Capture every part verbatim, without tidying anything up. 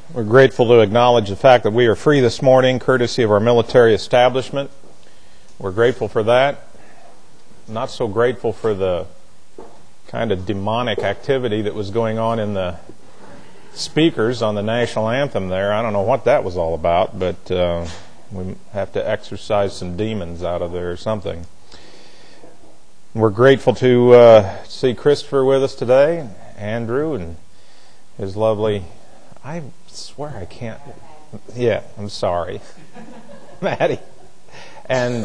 We're grateful to acknowledge the fact that we are free this morning, courtesy of our military establishment. We're grateful for that. Not so grateful for the kind of demonic activity that was going on in the speakers on the national anthem there. I don't know what that was all about, but uh, we have to exorcise some demons out of there or something. We're grateful to uh, see Christopher with us today, Andrew, and his lovely... I swear I can't... Yeah, I'm sorry. Maddie. And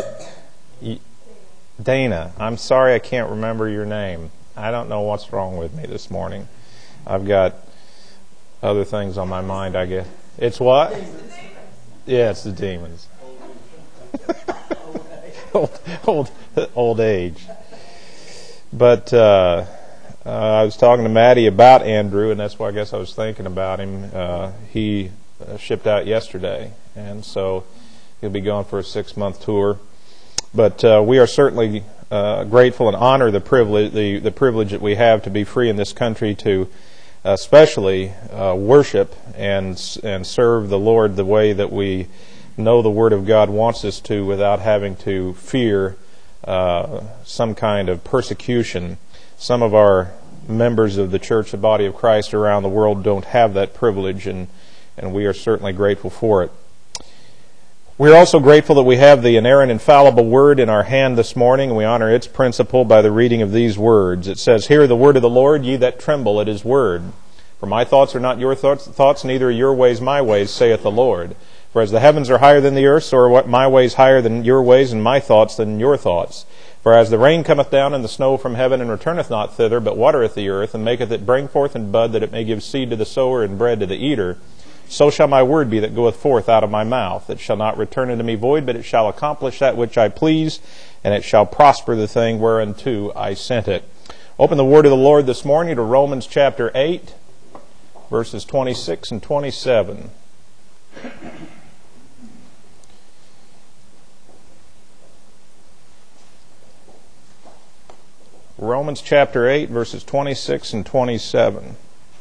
Dana. I'm sorry I can't remember your name. I don't know what's wrong with me this morning. I've got other things on my mind, I guess. It's what? Yeah, it's the demons. old, old, old age. But... Uh, Uh, I was talking to Maddie about Andrew, and that's why I guess I was thinking about him. Uh, he uh, shipped out yesterday, and so he'll be going for a six-month tour. But uh, we are certainly uh, grateful and honor the privilege, the, the privilege that we have to be free in this country to especially uh, worship and and serve the Lord the way that we know the Word of God wants us to, without having to fear uh, some kind of persecution. Some of our members of the church, the body of Christ around the world, don't have that privilege, and, and we are certainly grateful for it. We're also grateful that we have the inerrant, infallible Word in our hand this morning, and we honor its principle by the reading of these words. It says, "Hear the word of the Lord, ye that tremble at His word. For my thoughts are not your thoughts, thoughts, neither are your ways my ways, saith the Lord. For as the heavens are higher than the earth, so are what my ways higher than your ways, and my thoughts than your thoughts. For as the rain cometh down and the snow from heaven, and returneth not thither, but watereth the earth, and maketh it bring forth and bud, that it may give seed to the sower and bread to the eater, so shall my word be that goeth forth out of my mouth. It shall not return unto me void, but it shall accomplish that which I please, and it shall prosper the thing whereunto I sent it." Open the word of the Lord this morning to Romans chapter eight, verses twenty-six and twenty-seven. Romans chapter eight, verses twenty-six and twenty-seven.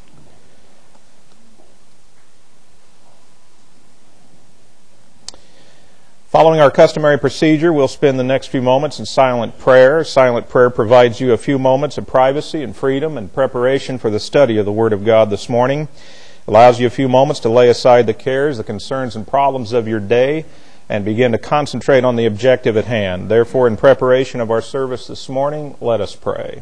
Following our customary procedure, we'll spend the next few moments in silent prayer. Silent prayer provides you a few moments of privacy and freedom and preparation for the study of the Word of God this morning. It allows you a few moments to lay aside the cares, the concerns, and problems of your day, and begin to concentrate on the objective at hand. Therefore, in preparation of our service this morning, let us pray.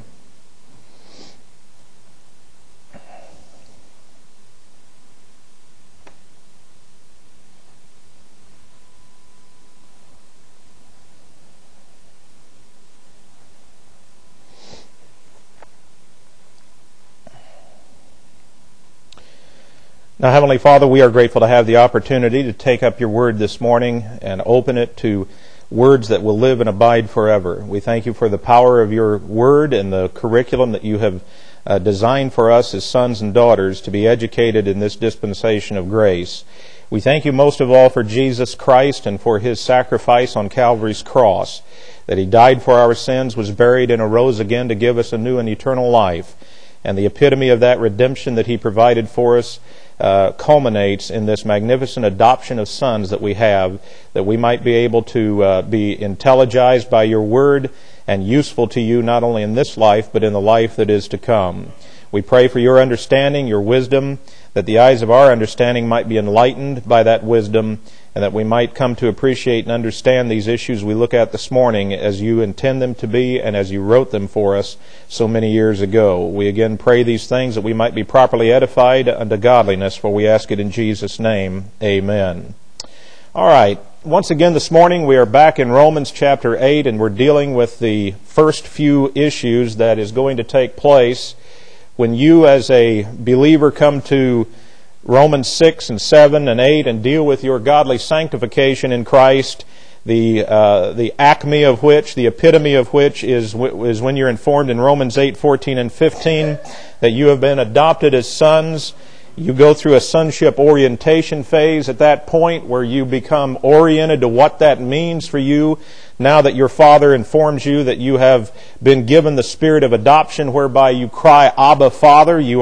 Now, Heavenly Father, we are grateful to have the opportunity to take up your word this morning and open it to words that will live and abide forever. We thank you for the power of your word and the curriculum that you have uh, designed for us as sons and daughters to be educated in this dispensation of grace. We thank you most of all for Jesus Christ and for His sacrifice on Calvary's cross, that He died for our sins, was buried, and arose again to give us a new and eternal life. And the epitome of that redemption that He provided for us Uh, culminates in this magnificent adoption of sons that we have, that we might be able to uh, be intelligized by your word and useful to you not only in this life but in the life that is to come. We pray for your understanding, your wisdom, that the eyes of our understanding might be enlightened by that wisdom, and that we might come to appreciate and understand these issues we look at this morning as you intend them to be and as you wrote them for us so many years ago. We again pray these things that we might be properly edified unto godliness, for we ask it in Jesus' name. Amen. All right. Once again this morning we are back in Romans chapter eight, and we're dealing with the first few issues that is going to take place when you as a believer come to Romans six and seven and eight and deal with your godly sanctification in Christ, the uh, the acme of which, the epitome of which is is when you're informed in Romans eight, fourteen and fifteen that you have been adopted as sons. You go through a sonship orientation phase at that point where you become oriented to what that means for you now that your Father informs you that you have been given the spirit of adoption whereby you cry, Abba, Father. You are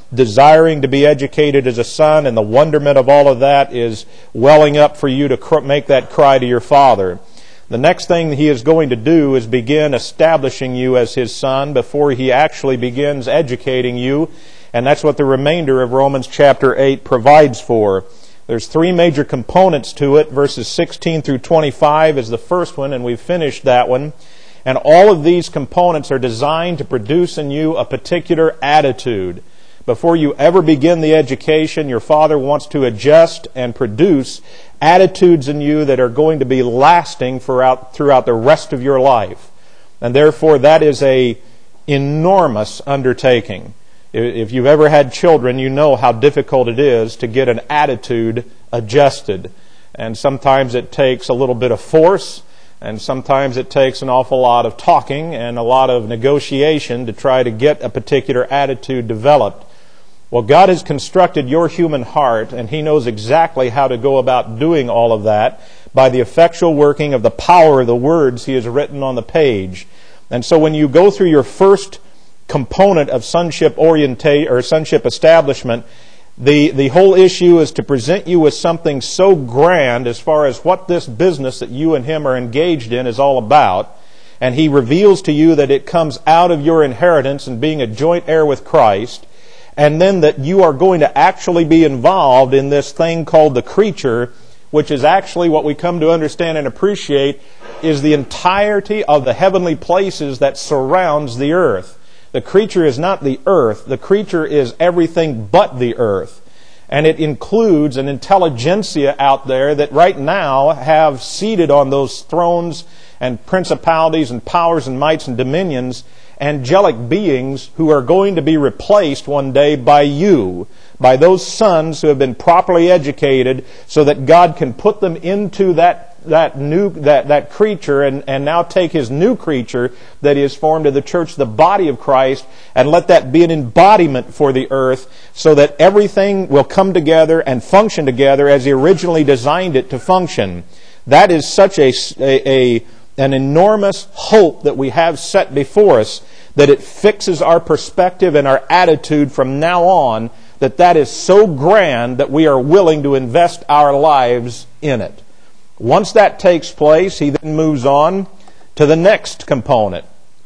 desiring to be educated as a son, and the wonderment of all of that is welling up for you to cr- make that cry to your Father. The next thing He is going to do is begin establishing you as His son before He actually begins educating you, and that's what the remainder of Romans chapter eight provides for. There's three major components to it. Verses sixteen through twenty-five is the first one, and we've finished that one. And all of these components are designed to produce in you a particular attitude. Before you ever begin the education, your Father wants to adjust and produce attitudes in you that are going to be lasting throughout, throughout the rest of your life. And therefore, that is a enormous undertaking. If you've ever had children, you know how difficult it is to get an attitude adjusted. And sometimes it takes a little bit of force, and sometimes it takes an awful lot of talking and a lot of negotiation to try to get a particular attitude developed. Well, God has constructed your human heart, and He knows exactly how to go about doing all of that by the effectual working of the power of the words He has written on the page. And so when you go through your first component of sonship orientate or sonship establishment, the, the whole issue is to present you with something so grand as far as what this business that you and Him are engaged in is all about. And He reveals to you that it comes out of your inheritance and being a joint heir with Christ. And then that you are going to actually be involved in this thing called the creature, which is actually what we come to understand and appreciate is the entirety of the heavenly places that surrounds the earth. The creature is not the earth. The creature is everything but the earth. And it includes an intelligentsia out there that right now have seated on those thrones and principalities and powers and mights and dominions, angelic beings who are going to be replaced one day by you, by those sons who have been properly educated so that God can put them into that that new that, that creature and, and now take His new creature that He has formed of the church, the body of Christ, and let that be an embodiment for the earth so that everything will come together and function together as He originally designed it to function. That is such a, a, a an enormous hope that we have set before us, that it fixes our perspective and our attitude from now on, that that is so grand that we are willing to invest our lives in it. Once that takes place, He then moves on to the next component.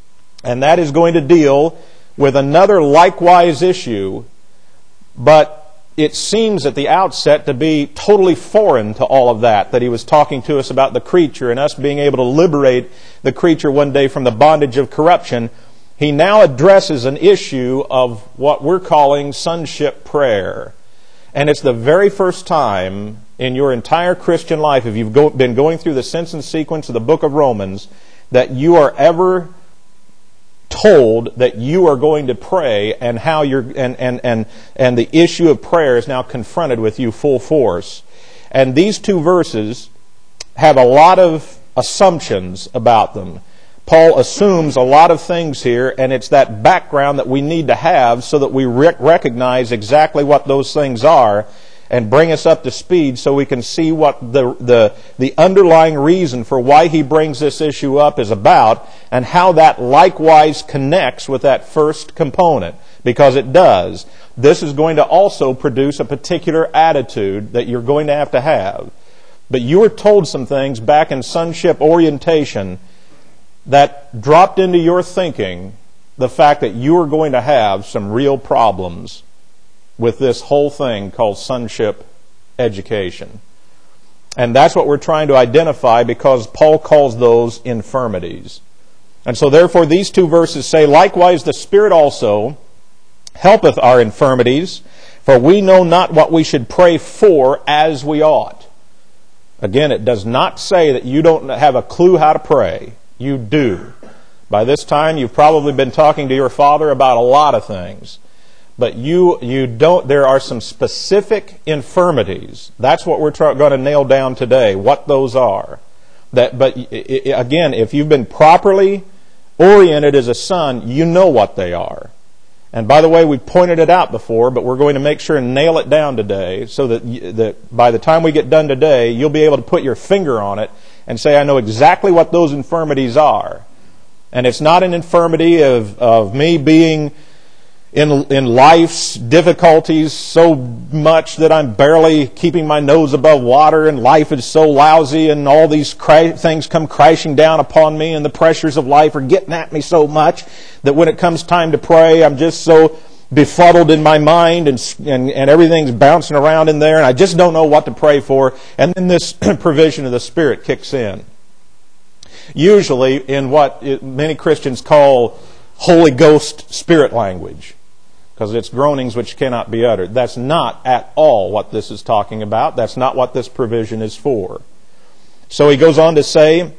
And that is going to deal with another likewise issue, but it seems at the outset to be totally foreign to all of that, that He was talking to us about the creature and us being able to liberate the creature one day from the bondage of corruption. He now addresses an issue of what we're calling sonship prayer. And it's the very first time in your entire Christian life, if you've go, been going through the sense and sequence of the book of Romans, that you are ever told that you are going to pray, and how you're and, and, and, and the issue of prayer is now confronted with you full force. And these two verses have a lot of assumptions about them. Paul assumes a lot of things here, and it's that background that we need to have so that we rec- recognize exactly what those things are and bring us up to speed so we can see what the, the, the underlying reason for why he brings this issue up is about, and how that likewise connects with that first component, because it does. This is going to also produce a particular attitude that you're going to have to have. But you were told some things back in sonship orientation that dropped into your thinking the fact that you are going to have some real problems with this whole thing called sonship education. And that's what we're trying to identify, because Paul calls those infirmities. And so therefore these two verses say, likewise the Spirit also helpeth our infirmities, for we know not what we should pray for as we ought. Again, it does not say that you don't have a clue how to pray. You do. By this time, you've probably been talking to your Father about a lot of things. But you you don't. There are some specific infirmities. That's what we're try, going to nail down today, what those are. That, but again, if you've been properly oriented as a son, you know what they are. And by the way, we pointed it out before, but we're going to make sure and nail it down today, so that, that by the time we get done today, you'll be able to put your finger on it and say, I know exactly what those infirmities are. And it's not an infirmity of, of me being in in life's difficulties so much that I'm barely keeping my nose above water, and life is so lousy, and all these cra- things come crashing down upon me, and the pressures of life are getting at me so much that when it comes time to pray, I'm just so befuddled in my mind, and, and, and everything's bouncing around in there, and I just don't know what to pray for. And then this provision of the Spirit kicks in. Usually in what it, many Christians call Holy Ghost Spirit language, because it's groanings which cannot be uttered. That's not at all what this is talking about. That's not what this provision is for. So he goes on to say,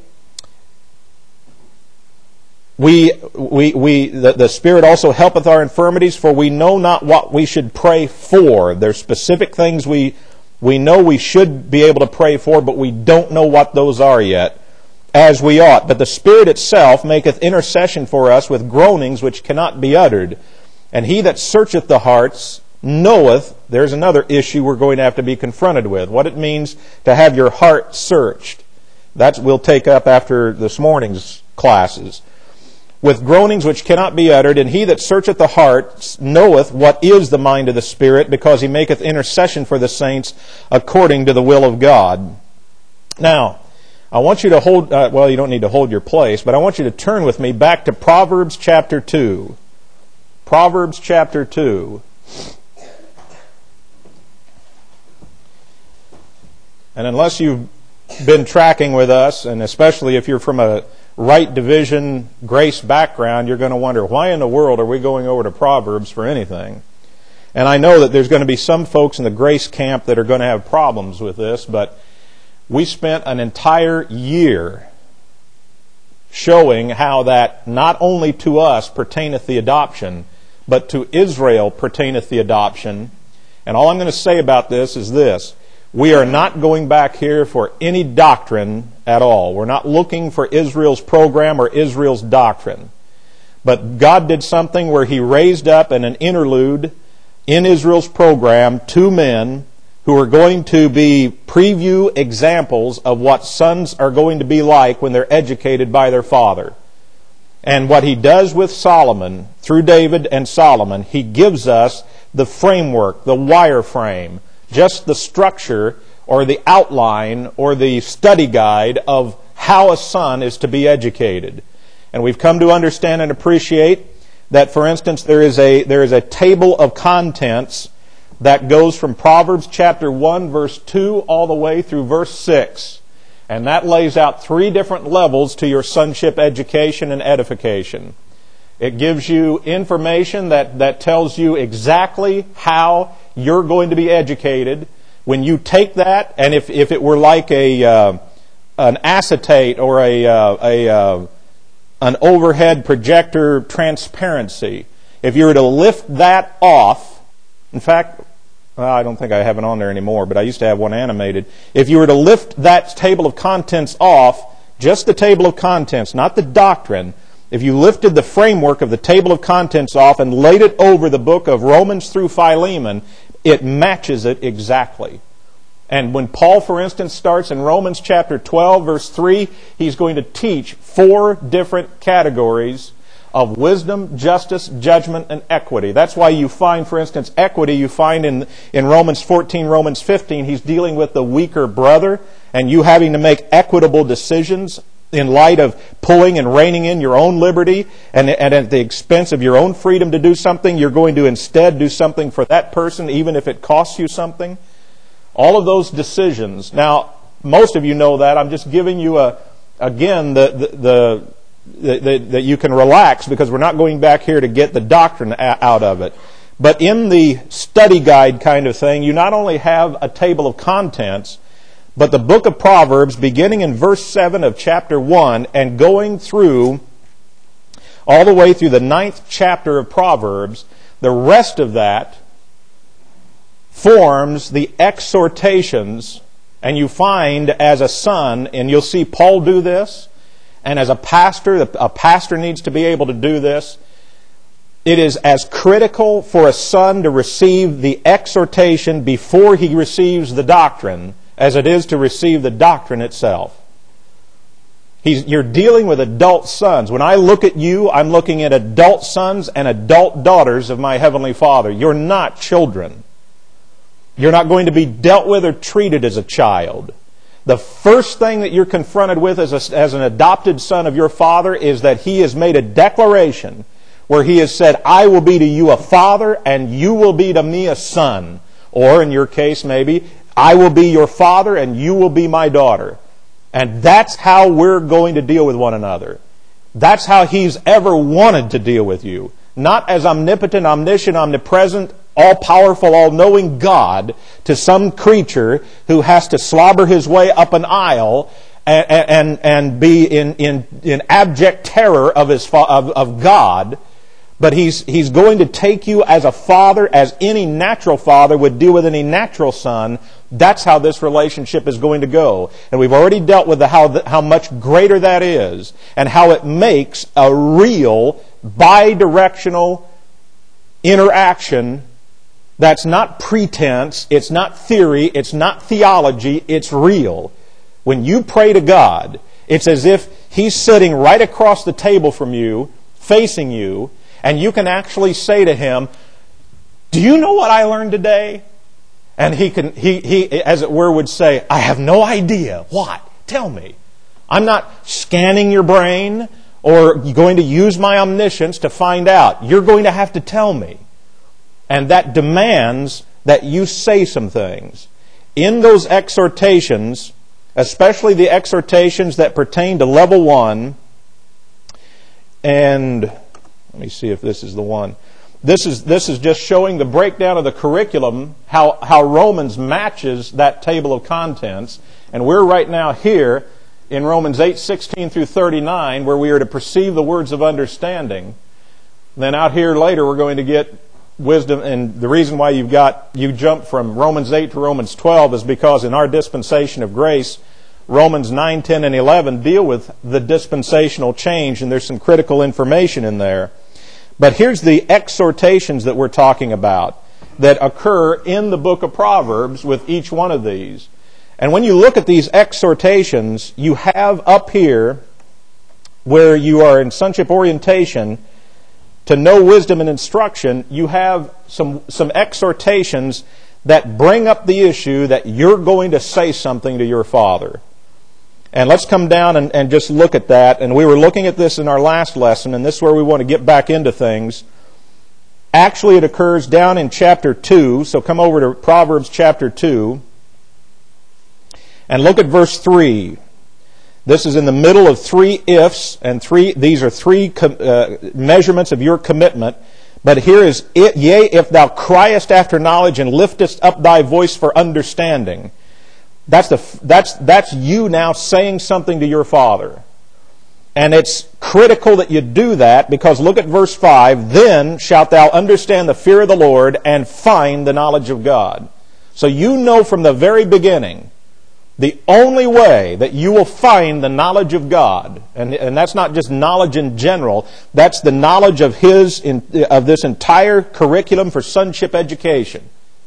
We, we, we, the, the Spirit also helpeth our infirmities, for we know not what we should pray for. There's specific things we, we know we should be able to pray for, but we don't know what those are yet, as we ought. But the Spirit itself maketh intercession for us with groanings which cannot be uttered. And he that searcheth the hearts knoweth, there's another issue we're going to have to be confronted with, what it means to have your heart searched. That we'll take up after this morning's classes. With groanings which cannot be uttered, and he that searcheth the heart knoweth what is the mind of the Spirit, because he maketh intercession for the saints according to the will of God. Now, I want you to hold, uh, well, you don't need to hold your place, but I want you to turn with me back to Proverbs chapter two. Proverbs chapter two. And unless you've been tracking with us, and especially if you're from a right division grace background, you're going to wonder, why in the world are we going over to Proverbs for anything? And I know that there's going to be some folks in the grace camp that are going to have problems with this, but we spent an entire year showing how that not only to us pertaineth the adoption, but to Israel pertaineth the adoption. And all I'm going to say about this is this: we are not going back here for any doctrine at all. We're not looking for Israel's program or Israel's doctrine. But God did something where He raised up in an interlude in Israel's program two men who are going to be preview examples of what sons are going to be like when they're educated by their father. And what He does with Solomon, through David and Solomon, He gives us the framework, the wireframe, just the structure or the outline or the study guide of how a son is to be educated. And we've come to understand and appreciate that, for instance, there is a there is a table of contents that goes from Proverbs chapter one, verse two, all the way through verse six. And that lays out three different levels to your sonship education and edification. It gives you information that, that tells you exactly how you're going to be educated. When you take that, and if, if it were like a uh, an acetate or a, uh, a uh, an overhead projector transparency, if you were to lift that off, in fact, well, I don't think I have it on there anymore, but I used to have one animated. If you were to lift that table of contents off, just the table of contents, not the doctrine, if you lifted the framework of the table of contents off and laid it over the book of Romans through Philemon, it matches it exactly. And when Paul, for instance, starts in Romans chapter twelve, verse three, he's going to teach four different categories of wisdom, justice, judgment, and equity. That's why you find, for instance, equity, you find in, in Romans fourteen, Romans fifteen, he's dealing with the weaker brother, and you having to make equitable decisions in light of pulling and reining in your own liberty, and, and at the expense of your own freedom to do something, you're going to instead do something for that person, even if it costs you something. All of those decisions. Now, most of you know that. I'm just giving you, a again, the the... the that you can relax, because we're not going back here to get the doctrine out of it. But in the study guide kind of thing, you not only have a table of contents, but the book of Proverbs, beginning in verse seven of chapter one and going through all the way through the ninth chapter of Proverbs, the rest of that forms the exhortations. And you find as a son, and you'll see Paul do this, and as a pastor, a pastor needs to be able to do this. It is as critical for a son to receive the exhortation before he receives the doctrine as it is to receive the doctrine itself. He's, you're dealing with adult sons. When I look at you, I'm looking at adult sons and adult daughters of my Heavenly Father. You're not children. You're not going to be dealt with or treated as a child. The first thing that you're confronted with as, a, as an adopted son of your Father is that He has made a declaration where He has said, I will be to you a father and you will be to me a son. Or in your case maybe, I will be your father and you will be my daughter. And that's how we're going to deal with one another. That's how He's ever wanted to deal with you. Not as omnipotent, omniscient, omnipresent, all-powerful, all-knowing God to some creature who has to slobber his way up an aisle and, and, and be in, in, in abject terror of, his, of, of God. But he's, he's going to take you as a father, as any natural father would deal with any natural son. That's how this relationship is going to go. And we've already dealt with the, how, the, how much greater that is and how it makes a real bi-directional interaction that's not pretense, it's not theory, it's not theology, it's real. When you pray to God, it's as if He's sitting right across the table from you, facing you, and you can actually say to Him, do you know what I learned today? And He can, he, he, as it were, would say, I have no idea. What? Tell me. I'm not scanning your brain or going to use my omniscience to find out. You're going to have to tell me. And that demands that you say some things. In those exhortations, especially the exhortations that pertain to level one, and let me see if this is the one. This is this is just showing the breakdown of the curriculum, how, how Romans matches that table of contents. And we're right now here in Romans eight, sixteen through thirty-nine, where we are to perceive the words of understanding. Then out here later we're going to get wisdom, and the reason why you've got you jump from Romans eight to Romans twelve is because in our dispensation of grace, Romans nine, ten, and eleven deal with the dispensational change, and there's some critical information in there. But here's the exhortations that we're talking about that occur in the book of Proverbs with each one of these. And when you look at these exhortations, you have up here where you are in sonship orientation to know wisdom and instruction, you have some, some exhortations that bring up the issue that you're going to say something to your father. And let's come down and, and just look at that. And we were looking at this in our last lesson, and this is where we want to get back into things. Actually, it occurs down in chapter two. So come over to Proverbs chapter two and look at verse three. This is in the middle of three ifs, and three. These are three com, uh, measurements of your commitment. But here is, it, yea, if thou criest after knowledge and liftest up thy voice for understanding. That's the that's that's you now saying something to your father. And it's critical that you do that, because look at verse five. Then shalt thou understand the fear of the Lord and find the knowledge of God. So you know from the very beginning, the only way that you will find the knowledge of God, and, and that's not just knowledge in general, that's the knowledge of His in, of this entire curriculum for sonship education.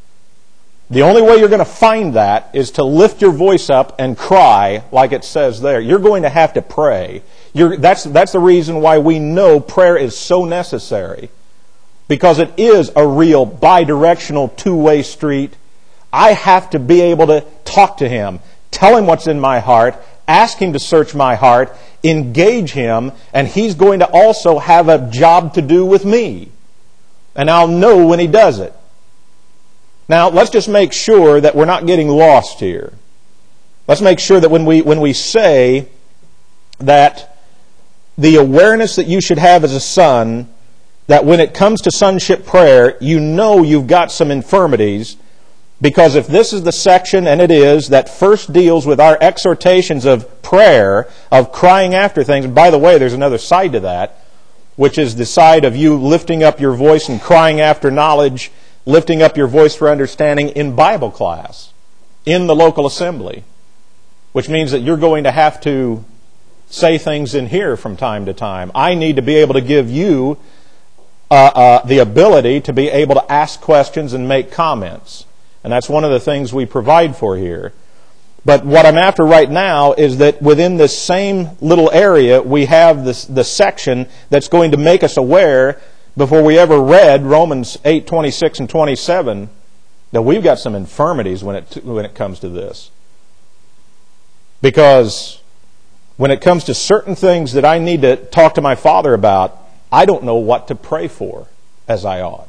The only way you're going to find that is to lift your voice up and cry, like it says there. You're going to have to pray. You're, that's, that's the reason why we know prayer is so necessary. Because it is a real bi-directional two-way street. I have to be able to talk to Him, tell Him what's in my heart, ask Him to search my heart, engage Him, and He's going to also have a job to do with me. And I'll know when He does it. Now, let's just make sure that we're not getting lost here. Let's make sure that when we when we say that the awareness that you should have as a son, that when it comes to sonship prayer, you know you've got some infirmities, because if this is the section, and it is, that first deals with our exhortations of prayer, of crying after things, and by the way, there's another side to that, which is the side of you lifting up your voice and crying after knowledge, lifting up your voice for understanding in Bible class, in the local assembly, which means that you're going to have to say things in here from time to time. I need to be able to give you uh, uh, the ability to be able to ask questions and make comments. And that's one of the things we provide for here. But what I'm after right now is that within this same little area, we have this the section that's going to make us aware, before we ever read Romans eight, twenty-six and twenty-seven, that we've got some infirmities when it when it comes to this. Because when it comes to certain things that I need to talk to my Father about, I don't know what to pray for as I ought.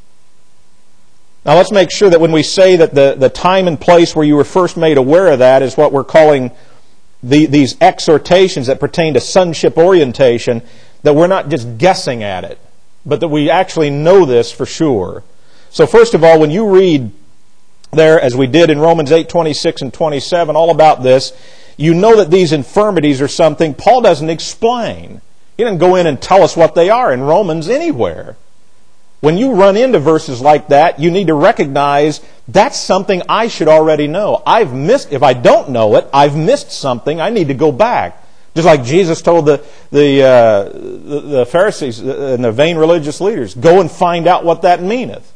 Now let's make sure that when we say that the, the time and place where you were first made aware of that is what we're calling the, these exhortations that pertain to sonship orientation, that we're not just guessing at it, but that we actually know this for sure. So first of all, when you read there, as we did in Romans eight, twenty-six and twenty-seven, all about this, you know that these infirmities are something Paul doesn't explain. He doesn't go in and tell us what they are in Romans anywhere. When you run into verses like that, you need to recognize that's something I should already know. I've missed, if I don't know it, I've missed something. I need to go back. Just like Jesus told the the, uh, the, the Pharisees and the vain religious leaders, go and find out what that meaneth.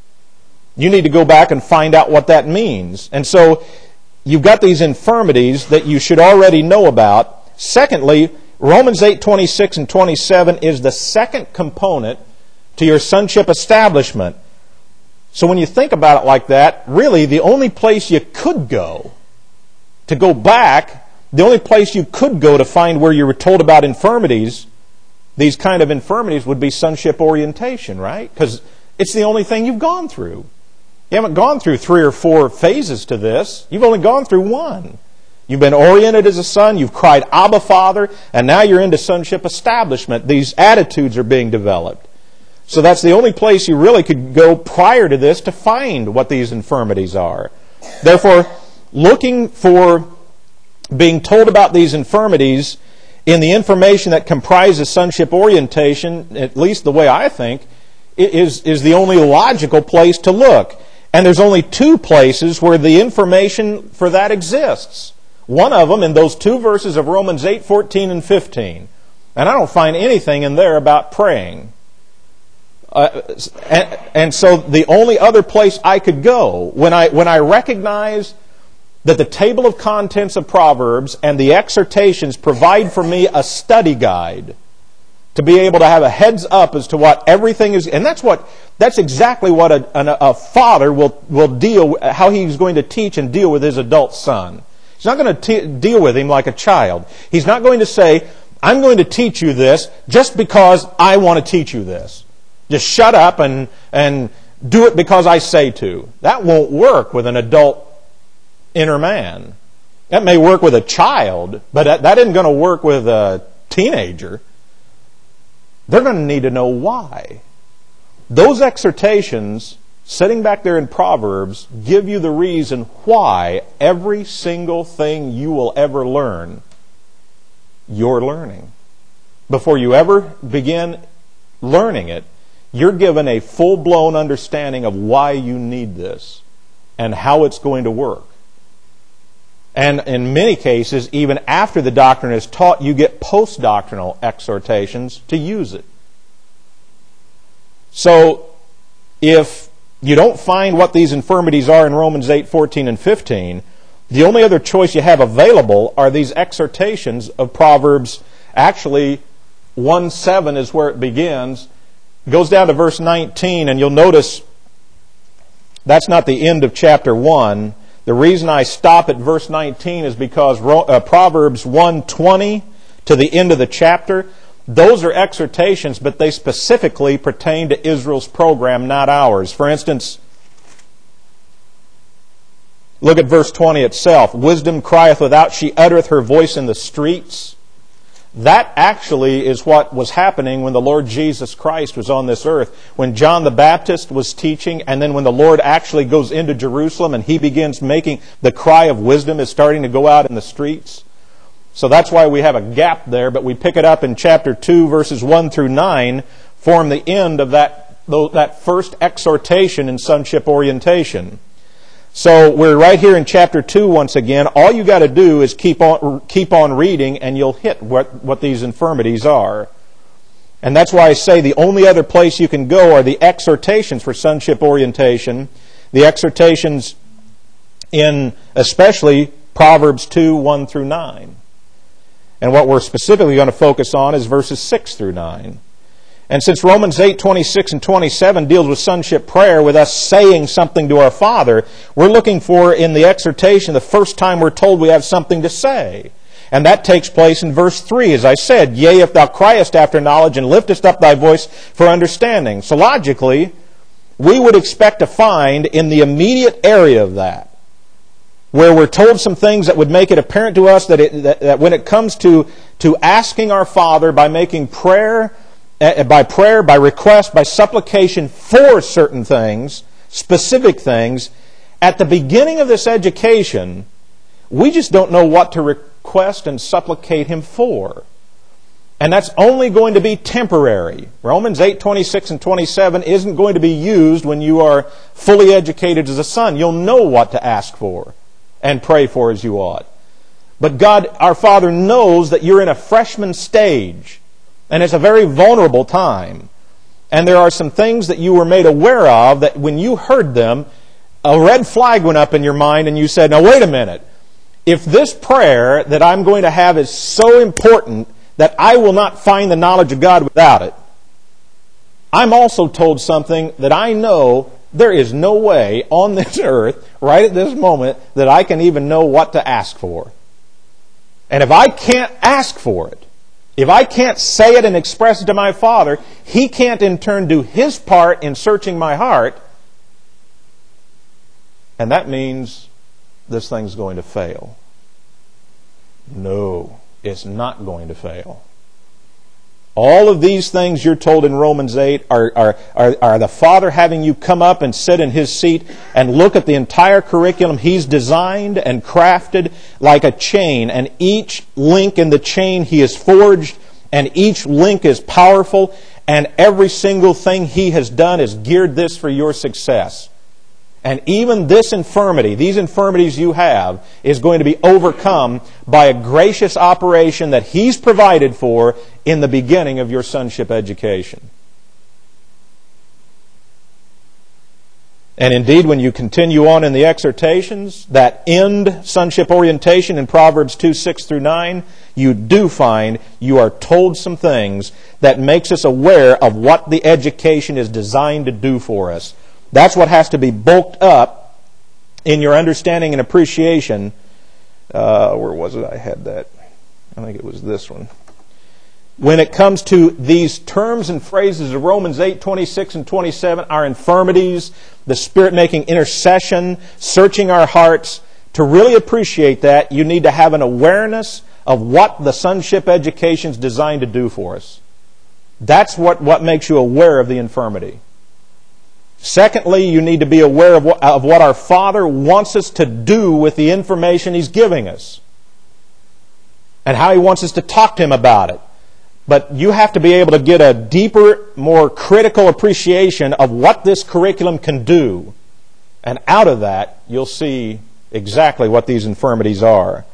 You need to go back and find out what that means. And so you've got these infirmities that you should already know about. Secondly, Romans eight, twenty-six and twenty-seven is the second component to your sonship establishment. So when you think about it like that, really the only place you could go to go back, the only place you could go to find where you were told about infirmities, these kind of infirmities, would be sonship orientation, right? Because it's the only thing you've gone through. You haven't gone through three or four phases to this. You've only gone through one. You've been oriented as a son, you've cried, Abba, Father, and now you're into sonship establishment. These attitudes are being developed. So that's the only place you really could go prior to this to find what these infirmities are. Therefore, looking for being told about these infirmities in the information that comprises sonship orientation, at least the way I think, is, is the only logical place to look. And there's only two places where the information for that exists. One of them in those two verses of Romans eight, fourteen and fifteen. And I don't find anything in there about praying. Uh, and, and so the only other place I could go, when I when I recognize that the table of contents of Proverbs and the exhortations provide for me a study guide to be able to have a heads up as to what everything is, and that's what that's exactly what a, a, a father will will deal, how he's going to teach and deal with his adult son. He's not going to te- deal with him like a child. He's not going to say, I'm going to teach you this just because I want to teach you this. Just shut up and, and do it because I say to. That won't work with an adult inner man. That may work with a child, but that, that isn't going to work with a teenager. They're going to need to know why. Those exhortations, sitting back there in Proverbs, give you the reason why every single thing you will ever learn, you're learning. Before you ever begin learning it, you're given a full-blown understanding of why you need this and how it's going to work. And in many cases, even after the doctrine is taught, you get post-doctrinal exhortations to use it. So, if you don't find what these infirmities are in Romans eight, fourteen, and fifteen, the only other choice you have available are these exhortations of Proverbs. Actually, one seven is where it begins. It goes down to verse nineteen, and you'll notice that's not the end of chapter one. The reason I stop at verse nineteen is because uh, Proverbs one twenty to the end of the chapter, those are exhortations, but they specifically pertain to Israel's program, not ours. For instance, look at verse twenty itself. Wisdom crieth without, she uttereth her voice in the streets. That actually is what was happening when the Lord Jesus Christ was on this earth. When John the Baptist was teaching, and then when the Lord actually goes into Jerusalem and he begins making, the cry of wisdom is starting to go out in the streets. So that's why we have a gap there, but we pick it up in chapter two, verses one through nine, form the end of that, that first exhortation in sonship orientation. So we're right here in chapter two once again. All you got to do is keep on keep on reading, and you'll hit what, what these infirmities are. And that's why I say the only other place you can go are the exhortations for sonship orientation. The exhortations in especially Proverbs two, one through nine. And what we're specifically going to focus on is verses six through nine. And since Romans eight, twenty-six and twenty-seven deals with sonship prayer, with us saying something to our Father, we're looking for in the exhortation the first time we're told we have something to say. And that takes place in verse three, as I said, "Yea, if thou criest after knowledge, and liftest up thy voice for understanding." So logically, we would expect to find in the immediate area of that, where we're told some things that would make it apparent to us that, it, that, that when it comes to, to asking our Father by making prayer, uh, by prayer, by request, by supplication for certain things, specific things, at the beginning of this education, we just don't know what to request and supplicate Him for. And that's only going to be temporary. Romans eight, twenty-six and twenty-seven isn't going to be used when you are fully educated as a son. You'll know what to ask for and pray for as you ought. But God, our Father, knows that you're in a freshman stage, and it's a very vulnerable time. And there are some things that you were made aware of that when you heard them, a red flag went up in your mind and you said, now wait a minute. If this prayer that I'm going to have is so important that I will not find the knowledge of God without it, I'm also told something that I know there is no way on this earth, right at this moment, that I can even know what to ask for. And if I can't ask for it, if I can't say it and express it to my Father, He can't in turn do His part in searching my heart. And that means this thing's going to fail. No, it's not going to fail. All of these things you're told in Romans eight are, are, are, are the Father having you come up and sit in His seat and look at the entire curriculum He's designed and crafted like a chain. And each link in the chain He has forged, and each link is powerful, and every single thing He has done is geared this for your success. And even this infirmity, these infirmities you have, is going to be overcome by a gracious operation that He's provided for in the beginning of your sonship education. And indeed, when you continue on in the exhortations that end sonship orientation in Proverbs two, six through nine, you do find you are told some things that makes us aware of what the education is designed to do for us. That's what has to be bulked up in your understanding and appreciation. Uh, where was it? I had that. I think it was this one. When it comes to these terms and phrases of Romans eight, twenty-six and twenty-seven, our infirmities, the Spirit making intercession, searching our hearts, to really appreciate that, you need to have an awareness of what the sonship education is designed to do for us. That's what, what makes you aware of the infirmity. Secondly, you need to be aware of what, of what our Father wants us to do with the information He's giving us, and how He wants us to talk to Him about it. But you have to be able to get a deeper, more critical appreciation of what this curriculum can do. And out of that, you'll see exactly what these infirmities are.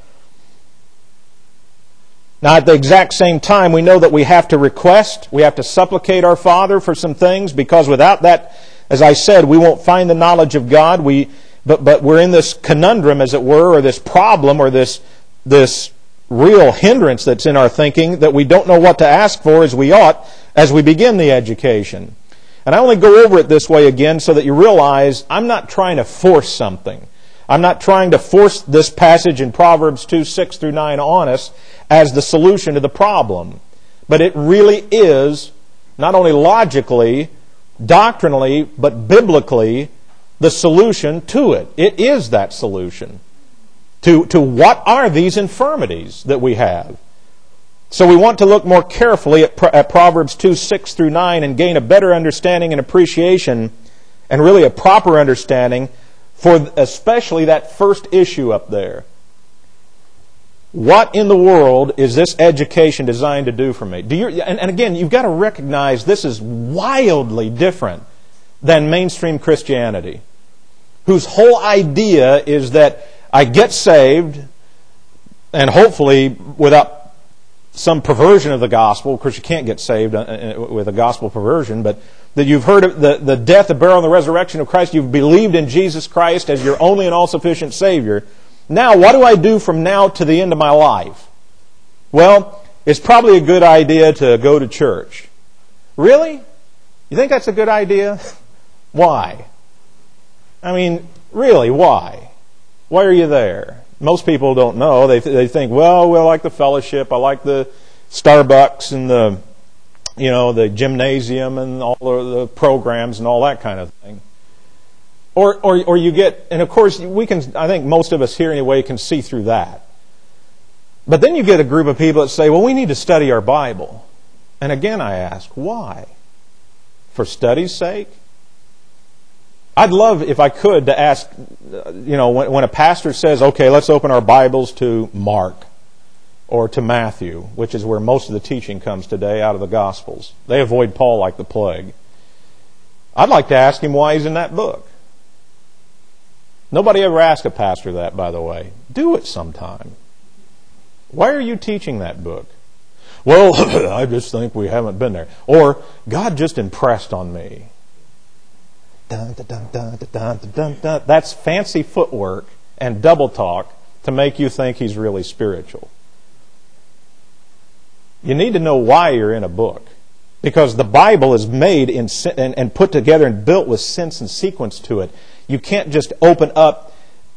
Now, at the exact same time, we know that we have to request, we have to supplicate our Father for some things, because without that, as I said, we won't find the knowledge of God. We, but, but we're in this conundrum, as it were, or this problem, or this, this real hindrance that's in our thinking, that we don't know what to ask for as we ought as we begin the education. And I only go over it this way again so that you realize I'm not trying to force something. I'm not trying to force this passage in Proverbs two, six through nine on us as the solution to the problem. But it really is, not only logically, doctrinally, but biblically, the solution to it. It is that solution to, to what are these infirmities that we have. So we want to look more carefully at, at Proverbs two, six through nine and gain a better understanding and appreciation, and really a proper understanding for especially that first issue up there. What in the world is this education designed to do for me? Do you, and, and again, you've got to recognize this is wildly different than mainstream Christianity, whose whole idea is that I get saved, and hopefully without some perversion of the gospel. Of course, you can't get saved with a gospel perversion, but that you've heard of the, the death, the burial, and the resurrection of Christ. You've believed in Jesus Christ as your only and all-sufficient Savior. now what do I do from now to the end of my life? Well, it's probably a good idea to go to church. Really? You think that's a good idea? Why? I mean, really, why? Why are you there? Most people don't know. They th- they think, well, we like the fellowship. I like the Starbucks and the, you know, the gymnasium and all of the programs and all that kind of thing. Or, or, or you get, and of course, we can. I think most of us here anyway can see through that. But then you get a group of people that say, well, we need to study our Bible. And again, I ask, why? For study's sake? I'd love, if I could, to ask, you know, when, when a pastor says, okay, let's open our Bibles to Mark or to Matthew, which is where most of the teaching comes today out of the Gospels. They avoid Paul like the plague. I'd like to ask him why he's in that book. Nobody ever asked a pastor that, by the way. Do it sometime. Why are you teaching that book? Well, I just think we haven't been there. Or, God just impressed on me. Dun, dun, dun, dun, dun, dun, dun, dun. That's fancy footwork and double talk to make you think he's really spiritual. You need to know why you're in a book. Because the Bible is made in, and, and put together and built with sense and sequence to it. You can't just open up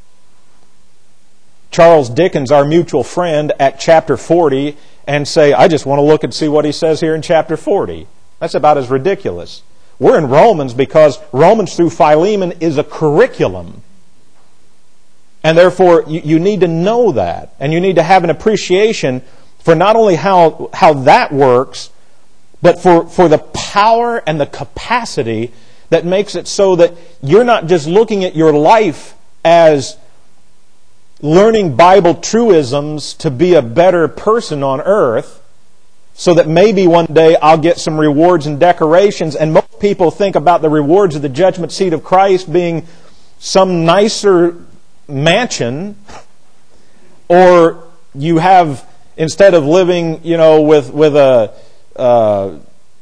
Charles Dickens, our mutual friend, at chapter forty and say, I just want to look and see what he says here in chapter forty. That's about as ridiculous. We're in Romans because Romans through Philemon is a curriculum. And therefore, you, you need to know that. And you need to have an appreciation for not only how, how that works, but for, for the power and the capacity that makes it so that you're not just looking at your life as learning Bible truisms to be a better person on earth, so that maybe one day I'll get some rewards and decorations. And most people think about the rewards of the judgment seat of Christ being some nicer mansion, or you have, instead of living, you know, with with a uh,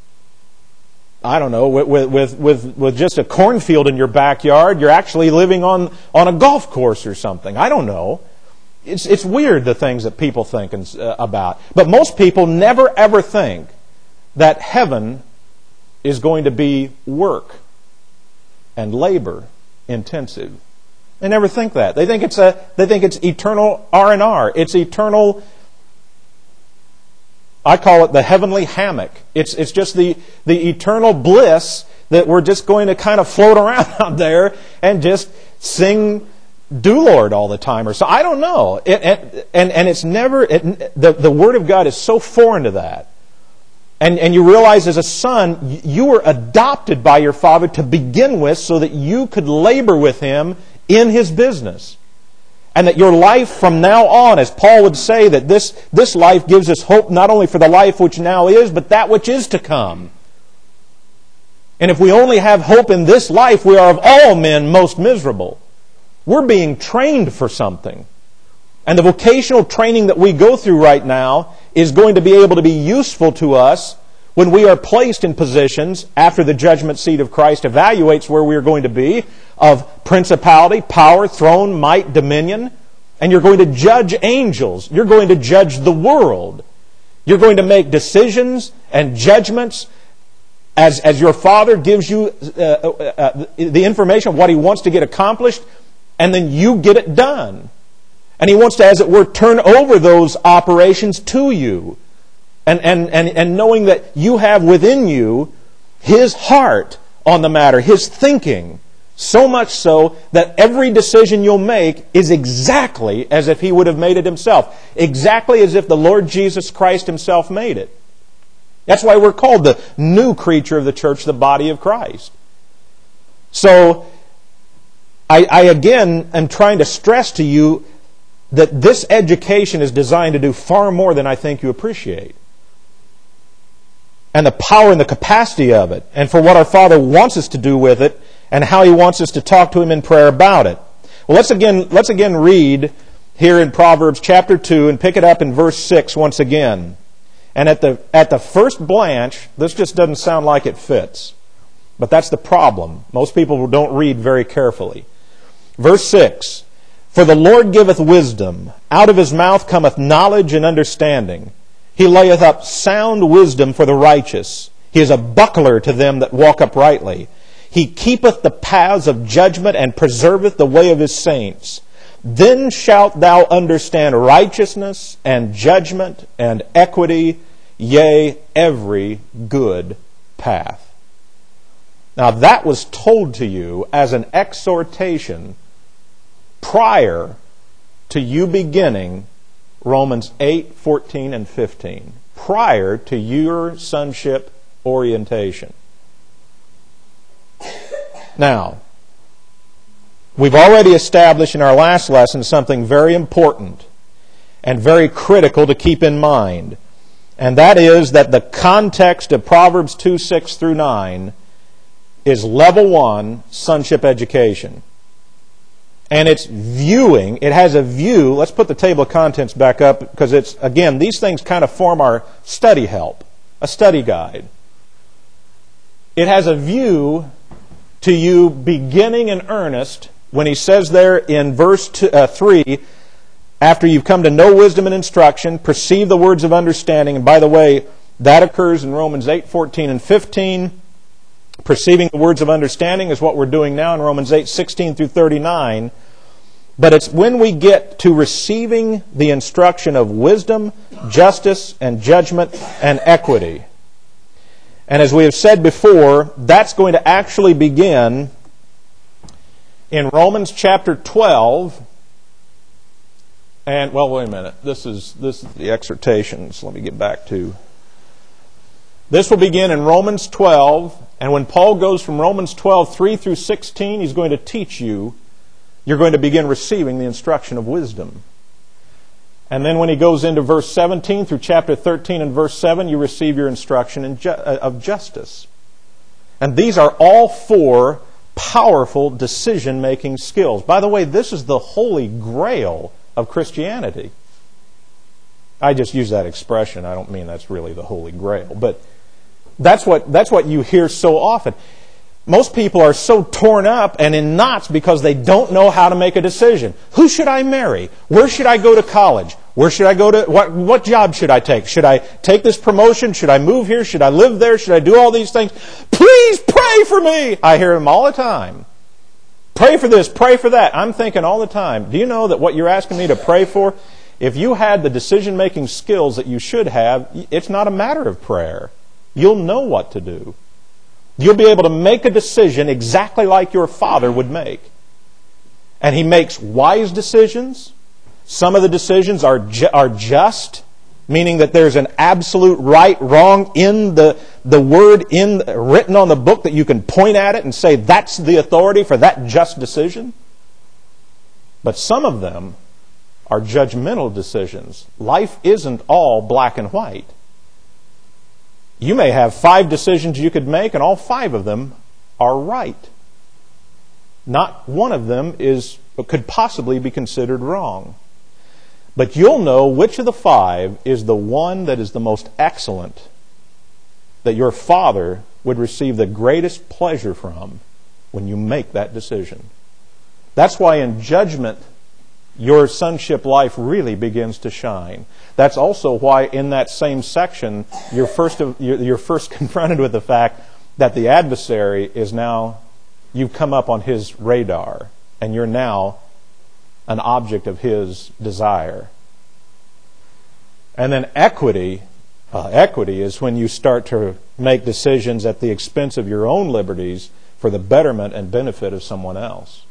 I don't know, with with with with just a cornfield in your backyard, you're actually living on on a golf course or something. I don't know. It's it's weird, the things that people think uh, about. But most people never ever think that heaven is going to be work and labor intensive. They never think that. They think it's a they think it's eternal R and R. It's eternal. I call it the heavenly hammock. It's it's just the the eternal bliss that we're just going to kind of float around out there and just sing "Do Lord" all the time, or so. I don't know. It, it, and and it's never it, the the Word of God is so foreign to that. And and you realize as a son, you were adopted by your father to begin with, so that you could labor with him in his business. And that your life from now on, as Paul would say, that this, this life gives us hope not only for the life which now is, but that which is to come. And if we only have hope in this life, we are of all men most miserable. We're being trained for something. And the vocational training that we go through right now is going to be able to be useful to us when we are placed in positions after the judgment seat of Christ evaluates where we are going to be, of principality, power, throne, might, dominion. And you're going to judge angels. You're going to judge the world. You're going to make decisions and judgments as, as your Father gives you uh, uh, the information of what He wants to get accomplished, and then you get it done. And He wants to, as it were, turn over those operations to you. And, and, and, and knowing that you have within you His heart on the matter, His thinking. So much so that every decision you'll make is exactly as if He would have made it Himself. Exactly as if the Lord Jesus Christ Himself made it. That's why we're called the new creature of the church, the body of Christ. So, I, I again am trying to stress to you that this education is designed to do far more than I think you appreciate. And the power and the capacity of it, and for what our Father wants us to do with it, and how He wants us to talk to Him in prayer about it. Well, let's again let's again read here in Proverbs chapter two and pick it up in verse six once again. And at the at the first blanch, this just doesn't sound like it fits. But that's the problem. Most people don't read very carefully. Verse six, For the Lord giveth wisdom. Out of his mouth cometh knowledge and understanding. He layeth up sound wisdom for the righteous. He is a buckler to them that walk uprightly. He keepeth the paths of judgment and preserveth the way of his saints. Then shalt thou understand righteousness and judgment and equity, yea, every good path. Now that was told to you as an exhortation prior to you beginning Romans eight, fourteen, and fifteen. Prior to your sonship orientation. Now, we've already established in our last lesson something very important and very critical to keep in mind. And that is that the context of Proverbs two, six through nine is level one sonship education. And it's viewing, it has a view, let's put the table of contents back up because it's, again, these things kind of form our study help, a study guide. It has a view to you beginning in earnest when he says there in verse two, uh, three, after you've come to know wisdom and instruction, perceive the words of understanding. And by the way, that occurs in Romans eight, fourteen, and fifteen. Perceiving the words of understanding is what we're doing now in Romans eight, sixteen through thirty-nine. But it's when we get to receiving the instruction of wisdom, justice, and judgment, and equity. And as we have said before, that's going to actually begin in Romans chapter twelve. And, well, wait a minute. This is, this is the exhortations. Let me get back to... This will begin in Romans twelve, and when Paul goes from Romans twelve, three through sixteen, he's going to teach you, you're going to begin receiving the instruction of wisdom. And then when he goes into verse seventeen through chapter thirteen and verse seven, you receive your instruction in ju- of justice. And these are all four powerful decision-making skills. By the way, this is the holy grail of Christianity. I just use that expression. I don't mean that's really the holy grail, but That's what, that's what you hear so often. Most people are so torn up and in knots because they don't know how to make a decision. Who should I marry? Where should I go to college? Where should I go to, what, what job should I take? Should I take this promotion? Should I move here? Should I live there? Should I do all these things? Please pray for me! I hear them all the time. Pray for this, pray for that. I'm thinking all the time, do you know that what you're asking me to pray for, if you had the decision-making skills that you should have, it's not a matter of prayer. You'll know what to do. You'll be able to make a decision exactly like your Father would make. And He makes wise decisions. Some of the decisions are ju- are just, meaning that there's an absolute right, wrong in the, the word in written on the book that you can point at it and say that's the authority for that just decision. But some of them are judgmental decisions. Life isn't all black and white. You may have five decisions you could make, and all five of them are right. Not one of them is could possibly be considered wrong. But you'll know which of the five is the one that is the most excellent, that your Father would receive the greatest pleasure from when you make that decision. That's why in judgment, your sonship life really begins to shine. That's also why in that same section, you're first, you're first confronted with the fact that the adversary is now, you've come up on his radar, and you're now an object of his desire. And then equity, uh, equity is when you start to make decisions at the expense of your own liberties for the betterment and benefit of someone else.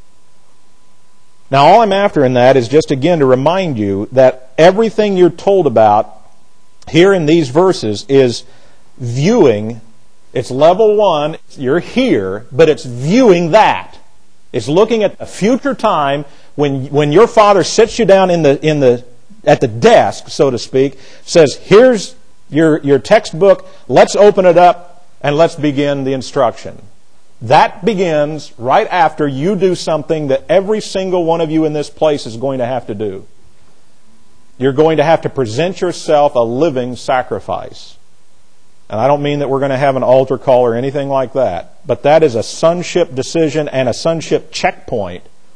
Now, all I'm after in that is just again to remind you that everything you're told about here in these verses is viewing. It's level one, you're here, but it's viewing that. It's looking at a future time when when your Father sits you down in the in the at the desk, so to speak, says, here's your, your textbook, let's open it up and let's begin the instruction. That begins right after you do something that every single one of you in this place is going to have to do. You're going to have to present yourself a living sacrifice. And I don't mean that we're going to have an altar call or anything like that, but that is a sonship decision and a sonship checkpoint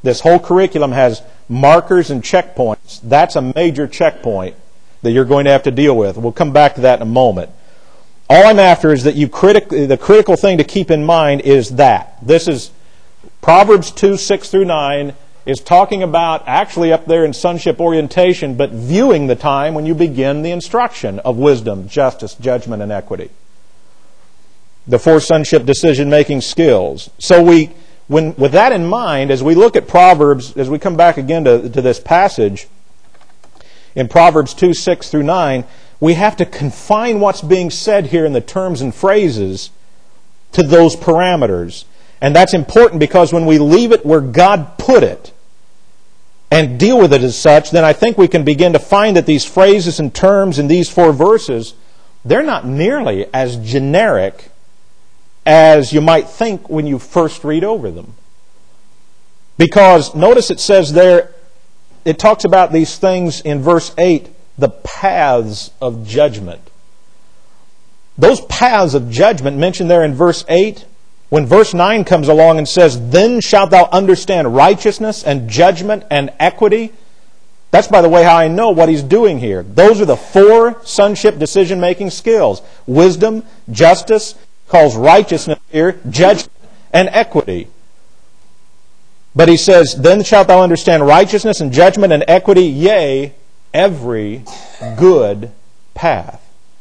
This whole curriculum has markers and checkpoints. That's a major checkpoint that you're going to have to deal with. We'll come back to that in a moment. All I'm after is that you critic- the critical thing to keep in mind is that. This is Proverbs two, six through nine is talking about actually up there in sonship orientation, but viewing the time when you begin the instruction of wisdom, justice, judgment, and equity. The four sonship decision-making skills. So we, when with that in mind, as we look at Proverbs, as we come back again to, to this passage, in Proverbs two, six through nine, we have to confine what's being said here in the terms and phrases to those parameters. And that's important because when we leave it where God put it and deal with it as such, then I think we can begin to find that these phrases and terms in these four verses, they're not nearly as generic as you might think when you first read over them. Because notice it says there, it talks about these things in verse eight, the paths of judgment. Those paths of judgment mentioned there in verse eight, when verse nine comes along and says, then shalt thou understand righteousness and judgment and equity. That's, by the way, how I know what he's doing here. Those are the four sonship decision-making skills. Wisdom, justice, calls righteousness here, judgment, and equity. But he says, then shalt thou understand righteousness and judgment and equity, yea, every good path.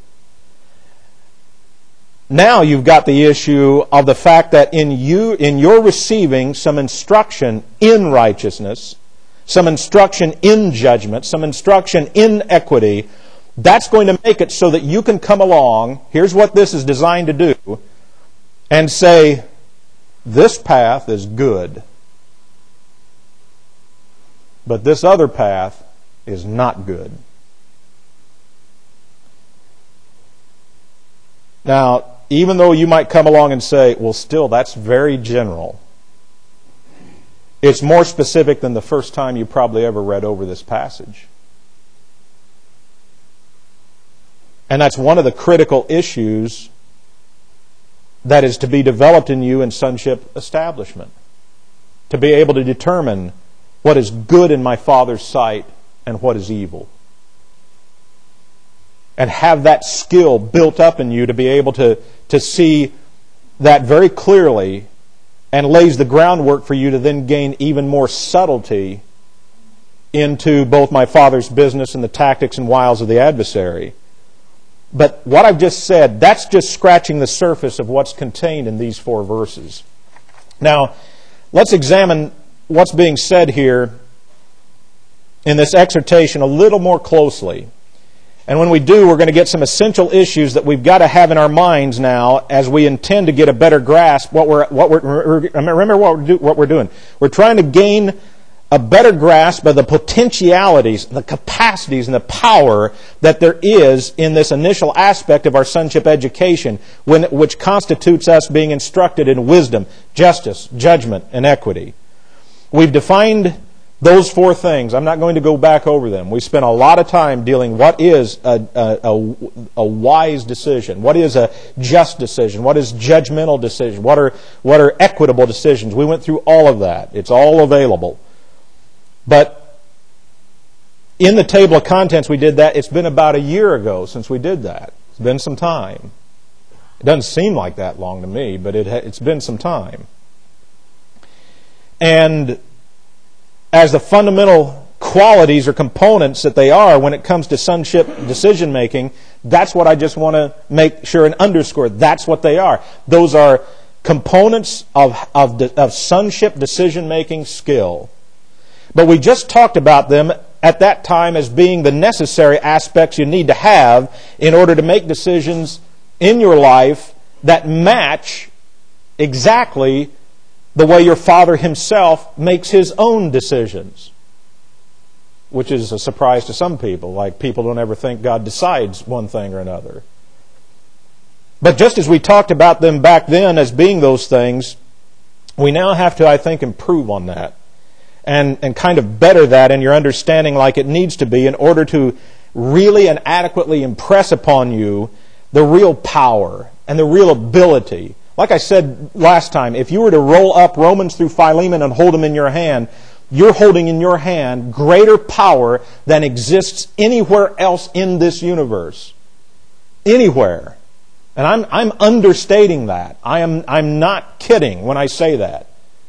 Now you've got the issue of the fact that in you, in your receiving some instruction in righteousness, some instruction in judgment, some instruction in equity, that's going to make it so that you can come along, here's what this is designed to do, and say, this path is good, but this other path is not good. Now, even though you might come along and say, well, still, that's very general. It's more specific than the first time you probably ever read over this passage. And that's one of the critical issues that is to be developed in you in sonship establishment. To be able to determine what is good in my Father's sight and what is evil. And have that skill built up in you to be able to, to see that very clearly, and lays the groundwork for you to then gain even more subtlety into both my Father's business and the tactics and wiles of the adversary. But what I've just said, that's just scratching the surface of what's contained in these four verses. Now, let's examine what's being said here in this exhortation a little more closely. And when we do, we're going to get some essential issues that we've got to have in our minds now as we intend to get a better grasp. What we're, what we're, remember what we're, do, what we're doing. We're trying to gain a better grasp of the potentialities, the capacities, and the power that there is in this initial aspect of our sonship education, when, which constitutes us being instructed in wisdom, justice, judgment, and equity. We've defined those four things. I'm not going to go back over them. We spent a lot of time dealing what is a, a, a, a wise decision, what is a just decision, what is judgmental decision, what are, what are equitable decisions. We went through all of that. It's all available. But in the table of contents we did that. It's been about a year ago since we did that. It's been some time. It doesn't seem like that long to me, but it, it's been some time. And as the fundamental qualities or components that they are when it comes to sonship decision making, that's what I just want to make sure and underscore. That's what they are. Those are components of, of, of sonship decision making skill. But we just talked about them at that time as being the necessary aspects you need to have in order to make decisions in your life that match exactly the way your Father Himself makes His own decisions. Which is a surprise to some people. Like, people don't ever think God decides one thing or another. But just as we talked about them back then as being those things, we now have to, I think, improve on that. And, and kind of better that in your understanding like it needs to be in order to really and adequately impress upon you the real power and the real ability. Like I said last time, if you were to roll up Romans through Philemon and hold them in your hand, you're holding in your hand greater power than exists anywhere else in this universe. Anywhere. And I'm, I'm understating that. I am, I'm not kidding when I say that.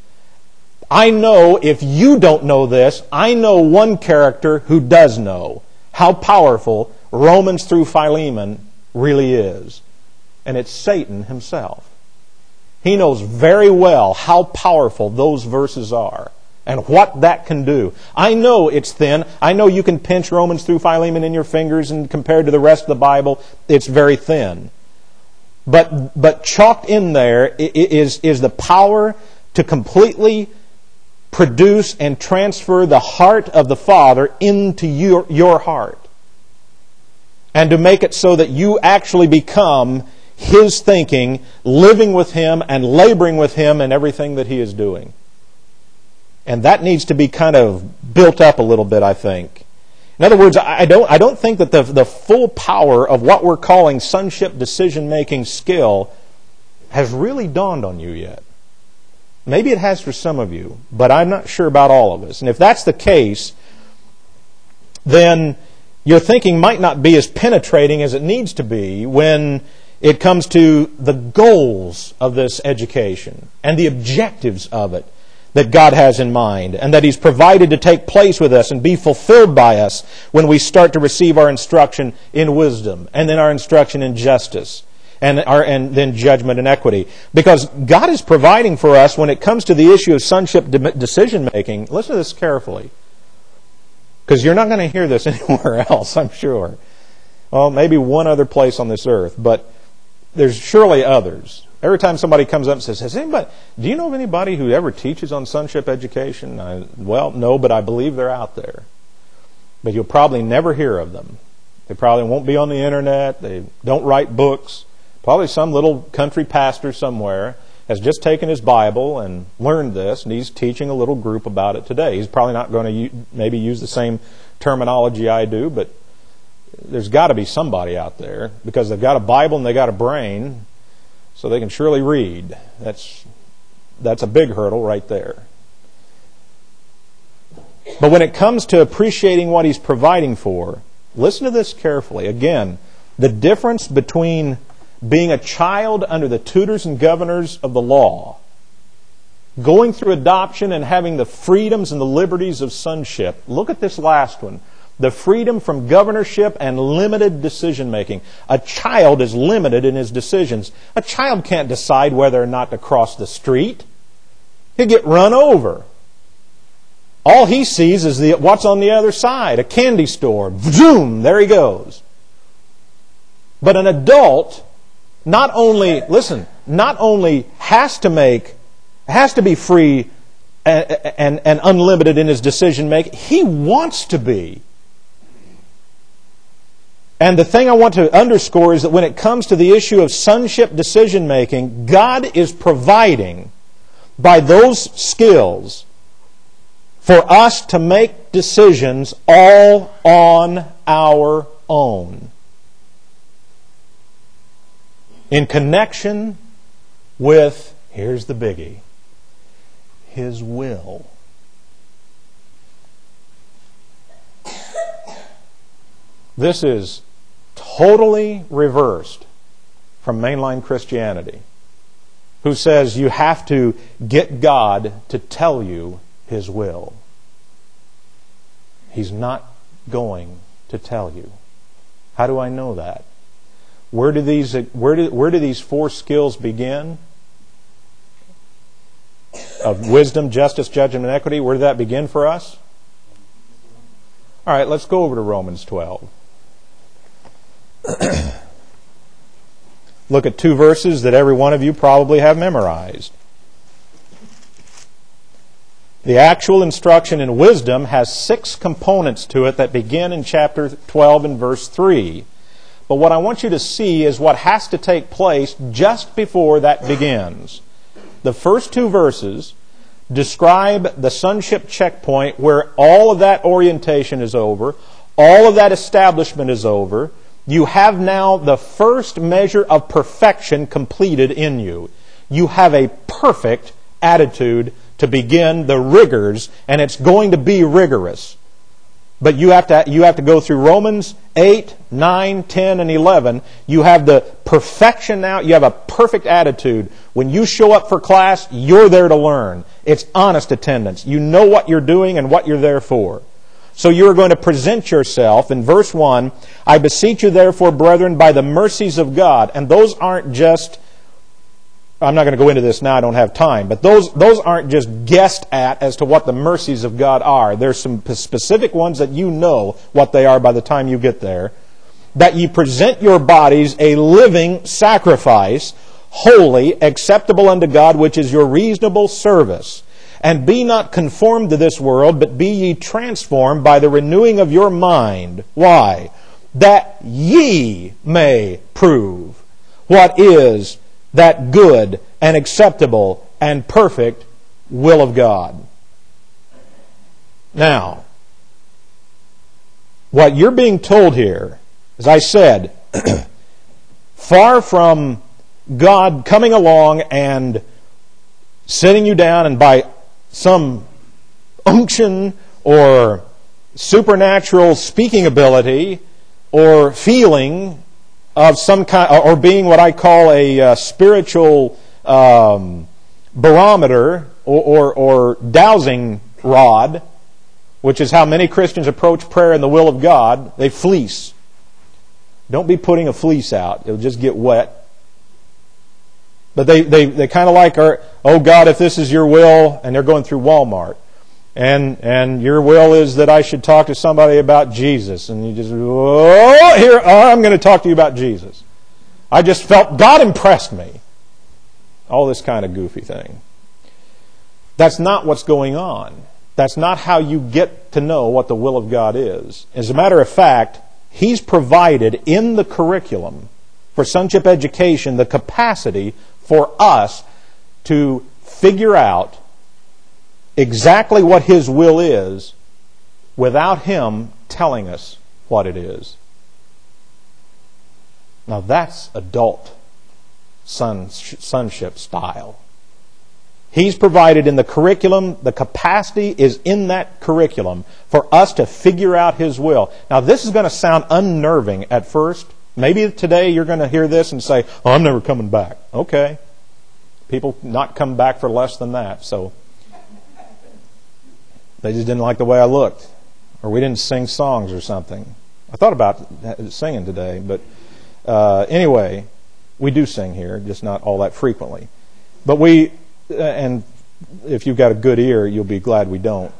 I know if you don't know this, I know one character who does know how powerful Romans through Philemon really is. And it's Satan himself. He knows very well how powerful those verses are and what that can do. I know it's thin. I know you can pinch Romans through Philemon in your fingers, and compared to the rest of the Bible, it's very thin. But but chalked in there is, is the power to completely produce and transfer the heart of the Father into your, your heart. And to make it so that you actually become His thinking, living with Him and laboring with Him in everything that He is doing. And that needs to be kind of built up a little bit, I think. In other words, I don't, I don't think that the, the full power of what we're calling sonship decision-making skill has really dawned on you yet. Maybe it has for some of you, but I'm not sure about all of us. And if that's the case, then your thinking might not be as penetrating as it needs to be when it comes to the goals of this education and the objectives of it that God has in mind, and that He's provided to take place with us and be fulfilled by us when we start to receive our instruction in wisdom, and then our instruction in justice, and our and then judgment and equity. Because God is providing for us when it comes to the issue of sonship de- decision making. Listen to this carefully, because you're not going to hear this anywhere else, I'm sure. Well, maybe one other place on this earth, but there's surely others. Every time somebody comes up and says, "Has anybody? Do you know of anybody who ever teaches on sonship education?" I, well, no, but I believe they're out there. But you'll probably never hear of them. They probably won't be on the internet. They don't write books. Probably some little country pastor somewhere has just taken his Bible and learned this, and he's teaching a little group about it today. He's probably not going to u- maybe use the same terminology I do, but there's got to be somebody out there, because they've got a Bible and they've got a brain, so they can surely read. That's that's a big hurdle right there. But when it comes to appreciating what He's providing for, listen to this carefully. Again, the difference between being a child under the tutors and governors of the law, going through adoption and having the freedoms and the liberties of sonship. Look at this last one. The freedom from governorship and limited decision making. A child is limited in his decisions. A child can't decide whether or not to cross the street. He'll get run over. All he sees is the what's on the other side. A candy store. Zoom! There he goes. But an adult not only, listen, not only has to make, has to be free and, and, and unlimited in his decision making, he wants to be. And the thing I want to underscore is that when it comes to the issue of sonship decision making, God is providing by those skills for us to make decisions all on our own, in connection with, here's the biggie, His will. This is totally reversed from mainline Christianity, who says you have to get God to tell you His will. He's not going to tell you. How do I know that? Where do these where do where do these four skills begin? Of wisdom, justice, judgment, and equity. Where did that begin for us? All right, let's go over to Romans twelve. Look at two verses that every one of you probably have memorized. The actual instruction in wisdom has six components to it that begin in chapter twelve and verse three. But what I want you to see is what has to take place just before that begins. The first two verses describe the sonship checkpoint where all of that orientation is over, all of that establishment is over. You have now the first measure of perfection completed in you. You have a perfect attitude to begin the rigors, and it's going to be rigorous. But you have to you have to go through Romans eight, nine, ten, and eleven. You have the perfection now. You have a perfect attitude. When you show up for class, you're there to learn. It's honest attendance. You know what you're doing and what you're there for. So you're going to present yourself. In verse one, I beseech you therefore, brethren, by the mercies of God. And those aren't just, I'm not going to go into this now, I don't have time, but those those aren't just guessed at as to what the mercies of God are. There's some specific ones that you know what they are by the time you get there. That ye present your bodies a living sacrifice, holy, acceptable unto God, which is your reasonable service. And be not conformed to this world, but be ye transformed by the renewing of your mind. Why? That ye may prove what is that good and acceptable and perfect will of God. Now, what you're being told here, as I said, far from God coming along and sitting you down and by some unction or supernatural speaking ability or feeling of some kind, or being what I call a uh, spiritual um, barometer or, or, or dowsing rod, which is how many Christians approach prayer and the will of God. They fleece. Don't be putting a fleece out. It'll just get wet. But they, they, they kind of like, our, oh God, if this is your will, and they're going through Walmart. And and your will is that I should talk to somebody about Jesus. And you just, oh, here, oh, I'm going to talk to you about Jesus. I just felt God impressed me. All this kind of goofy thing. That's not what's going on. That's not how you get to know what the will of God is. As a matter of fact, He's provided in the curriculum for sonship education the capacity for us to figure out exactly what His will is without Him telling us what it is. Now that's adult son, sonship style. He's provided in the curriculum, the capacity is in that curriculum for us to figure out His will. Now this is going to sound unnerving at first. Maybe today you're going to hear this and say, oh, I'm never coming back. Okay. People not come back for less than that, so they just didn't like the way I looked. Or we didn't sing songs or something. I thought about singing today, but uh, anyway, we do sing here, just not all that frequently. But we, and if you've got a good ear, you'll be glad we don't.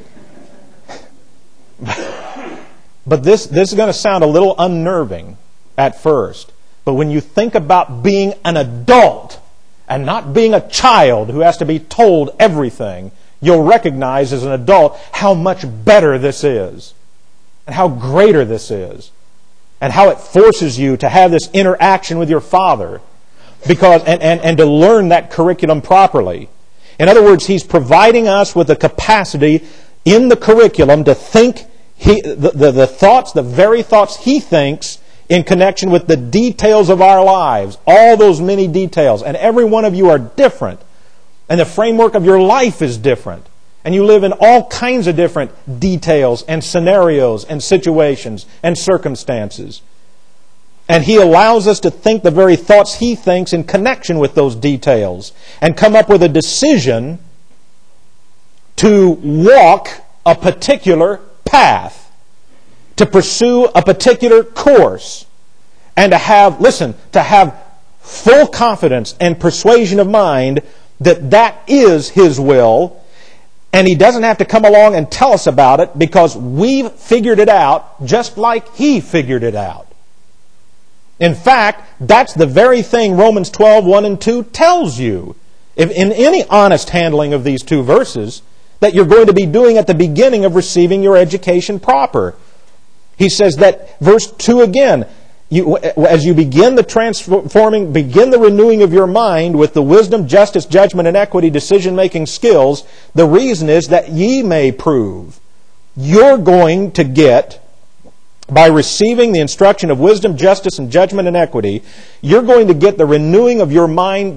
But this, this is going to sound a little unnerving at first. But when you think about being an adult and not being a child who has to be told everything, you'll recognize as an adult how much better this is and how greater this is and how it forces you to have this interaction with your Father because and, and, and to learn that curriculum properly. In other words, He's providing us with the capacity in the curriculum to think he, the, the, the thoughts, the very thoughts He thinks in connection with the details of our lives, all those many details. And every one of you are different. And the framework of your life is different. And you live in all kinds of different details and scenarios and situations and circumstances. And He allows us to think the very thoughts He thinks in connection with those details and come up with a decision to walk a particular path, to pursue a particular course, and to have, listen, to have full confidence and persuasion of mind that that is His will, and He doesn't have to come along and tell us about it because we've figured it out just like He figured it out. In fact, that's the very thing Romans twelve, one and two tells you. If in any honest handling of these two verses, that you're going to be doing at the beginning of receiving your education proper. He says that, verse two again, you, as you begin the transforming, begin the renewing of your mind with the wisdom, justice, judgment, and equity decision-making skills, the reason is that ye may prove. You're going to get, by receiving the instruction of wisdom, justice, and judgment, and equity, you're going to get the renewing of your mind that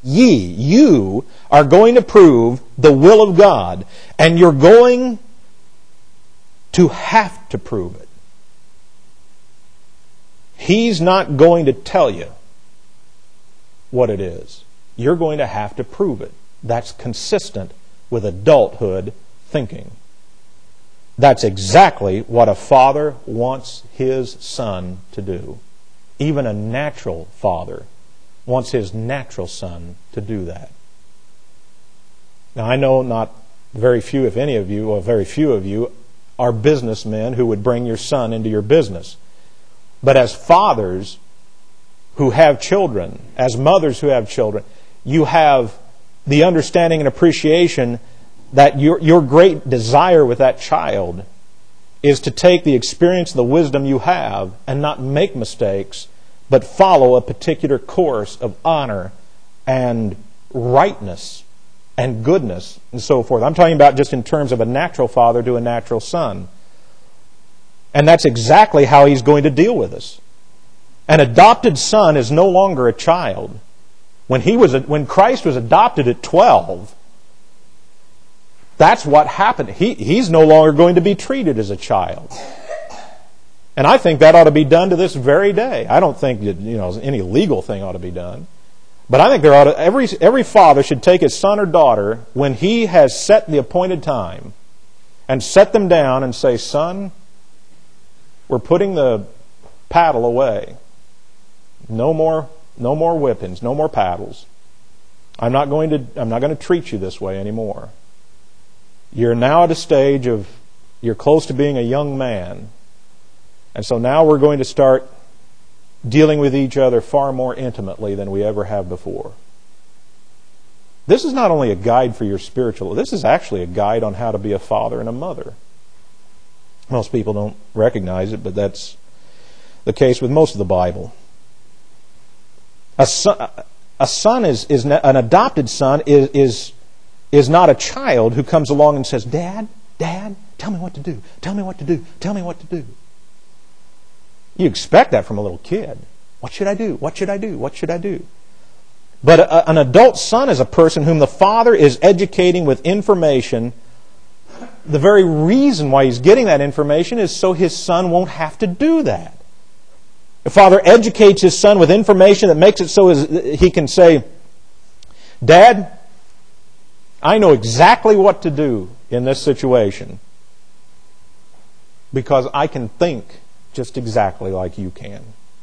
Ye, you are going to prove the will of God, and you're going to have to prove it. He's not going to tell you what it is. You're going to have to prove it. That's consistent with adulthood thinking. That's exactly what a father wants his son to do. Even a natural father wants his natural son to do that. Now, I know not very few, if any of you, or very few of you, are businessmen who would bring your son into your business. But as fathers who have children, as mothers who have children, you have the understanding and appreciation that your, your great desire with that child is to take the experience and the wisdom you have and not make mistakes, but follow a particular course of honor and rightness and goodness and so forth. I'm talking about just in terms of a natural father to a natural son. And that's exactly how He's going to deal with us. An adopted son is no longer a child. When he was, when Christ was adopted at twelve, that's what happened. He, he's no longer going to be treated as a child. And I think that ought to be done to this very day. I don't think that, you know, any legal thing ought to be done. But I think there ought to, every, every father should take his son or daughter when he has set the appointed time and set them down and say, son, we're putting the paddle away. No more, no more whippings, no more paddles. I'm not going to, I'm not going to treat you this way anymore. You're now at a stage of, you're close to being a young man. And so now we're going to start dealing with each other far more intimately than we ever have before. This is not only a guide for your spiritual, this is actually a guide on how to be a father and a mother. Most people don't recognize it, but that's the case with most of the Bible. A son, a son is, is an adopted son is, is, is not a child who comes along and says, Dad, Dad, tell me what to do. Tell me what to do. Tell me what to do. You expect that from a little kid. What should I do? What should I do? What should I do? But a, an adult son is a person whom the father is educating with information. The very reason why he's getting that information is so his son won't have to do that. The father educates his son with information that makes it so he can say, Dad, I know exactly what to do in this situation because I can think just exactly like you can.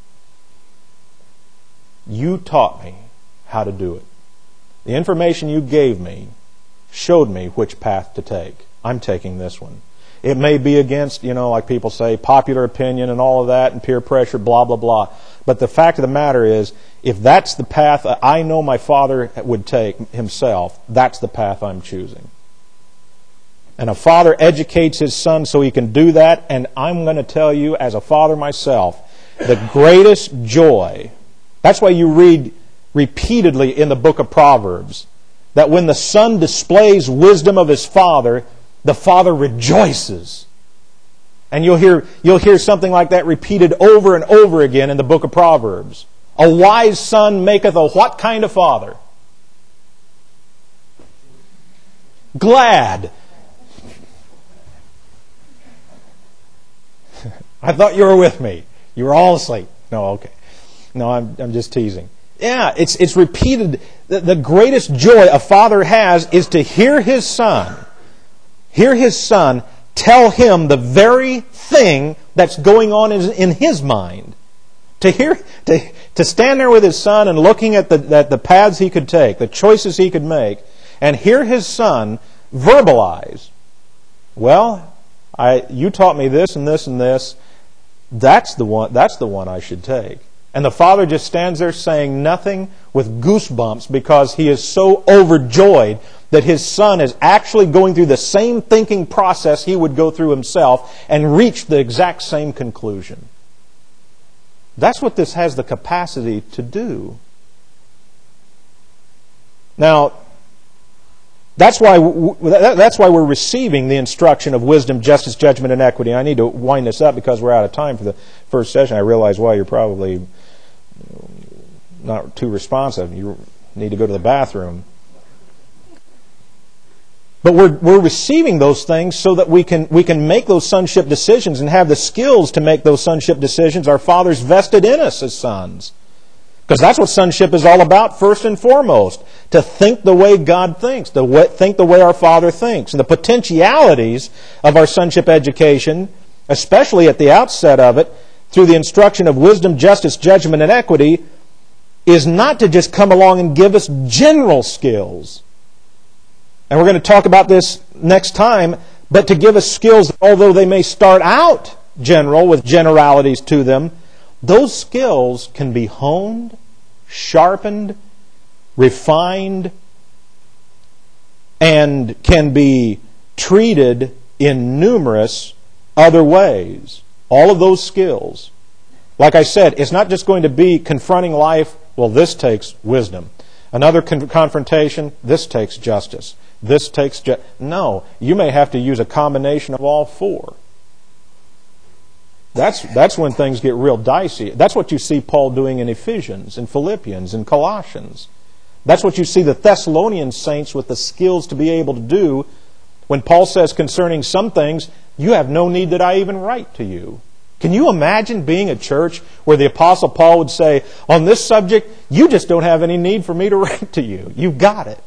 You taught me how to do it. The information you gave me showed me which path to take. I'm taking this one. It may be against, you know, like people say, popular opinion and all of that and peer pressure, blah, blah, blah. But the fact of the matter is, if that's the path I know my father would take himself, that's the path I'm choosing. And a father educates his son so he can do that. And I'm going to tell you, as a father myself, the greatest joy. That's why you read repeatedly in the book of Proverbs that when the son displays wisdom of his father, the father rejoices. And you'll hear, you'll hear something like that repeated over and over again in the book of Proverbs. A wise son maketh a what kind of father? Glad. I thought you were with me. You were all asleep. No, okay. No, I'm I'm just teasing. Yeah, it's it's repeated. The, the greatest joy a father has is to hear his son, hear his son tell him the very thing that's going on in, in his mind. To hear, to to stand there with his son and looking at the at the paths he could take, the choices he could make, and hear his son verbalize. Well, I you taught me this and this and this. That's the one. That's the one I should take. And the father just stands there saying nothing with goosebumps because he is so overjoyed that his son is actually going through the same thinking process he would go through himself and reach the exact same conclusion. That's what this has the capacity to do. Now, that's why that's why we're receiving the instruction of wisdom, justice, judgment, and equity. I need to wind this up because we're out of time for the first session. I realize why you're probably not too responsive. You need to go to the bathroom. But we're, we're receiving those things so that we can, we can make those sonship decisions and have the skills to make those sonship decisions. Our Father's vested in us as sons. Because that's what sonship is all about, first and foremost. To think the way God thinks, to way, think the way our Father thinks. And the potentialities of our sonship education, especially at the outset of it, through the instruction of wisdom, justice, judgment, and equity, is not to just come along and give us general skills. And we're going to talk about this next time, but to give us skills, although they may start out general, with generalities to them, those skills can be honed, sharpened, refined, and can be treated in numerous other ways. All of those skills. Like I said, it's not just going to be confronting life, well, this takes wisdom. Another con- confrontation, this takes justice. This takes... Ju- no, you may have to use a combination of all four. That's, that's when things get real dicey. That's what you see Paul doing in Ephesians, in Philippians, in Colossians. That's what you see the Thessalonian saints with the skills to be able to do when Paul says concerning some things, you have no need that I even write to you. Can you imagine being a church where the Apostle Paul would say, on this subject, you just don't have any need for me to write to you. You've got it.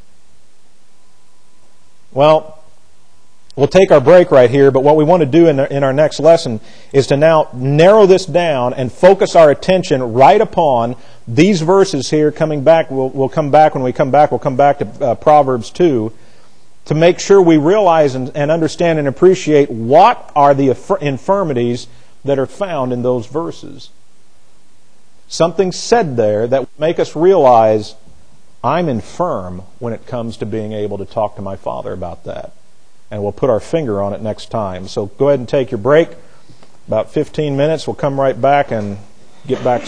Well, we'll take our break right here, but what we want to do in, the, in our next lesson is to now narrow this down and focus our attention right upon these verses here coming back. We'll, we'll come back when we come back. We'll come back to uh, Proverbs two to make sure we realize and, and understand and appreciate what are the infirmities that are found in those verses. Something said there that will make us realize I'm infirm when it comes to being able to talk to my Father about that. And we'll put our finger on it next time. So go ahead and take your break. About fifteen minutes. We'll come right back and get back